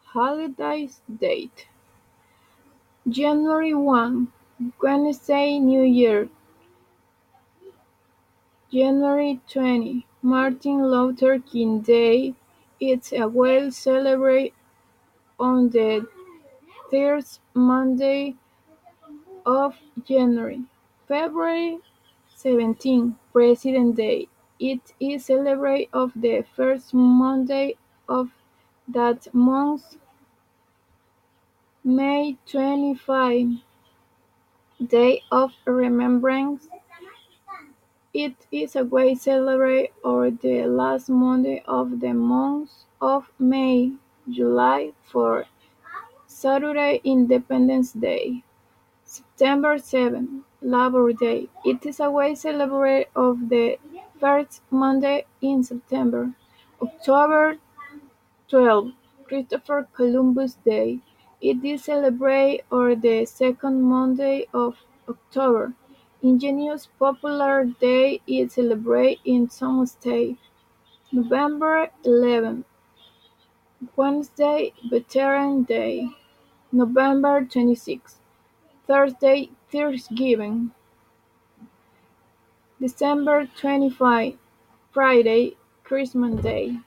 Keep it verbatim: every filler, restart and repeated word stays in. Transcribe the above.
Holidays date: January first, Wednesday, New Year. January twentieth, Martin Luther King Day. It's a well celebrated on the third Monday of January. February seventeenth, President Day. It is celebrated on the first Monday of that month. May twenty-fifth, Day of Remembrance. It is always celebrated on the last Monday of the month of May. July fourth, Saturday, Independence Day. September seventh, Labor Day. It is always celebrated on the first Monday in September. October twelfth, Christopher Columbus Day. It is celebrated on the second Monday of October. Indigenous Popular Day is celebrated in some states. November eleventh, Wednesday, Veteran Day. November twenty-sixth, Thursday, Thanksgiving. December twenty-fifth, Friday, Christmas Day.